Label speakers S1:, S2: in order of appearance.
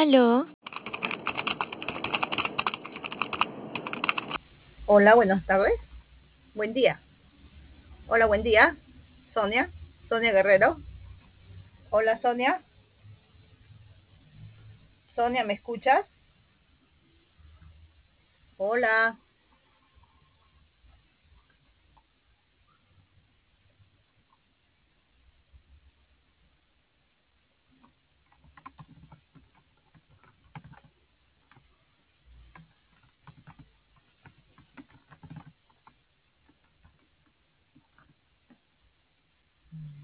S1: Aló,
S2: Hola, buenas tardes. Buen día. Hola, buen día. Sonia. Sonia Guerrero. Hola, Sonia. Sonia, ¿me escuchas? Hola.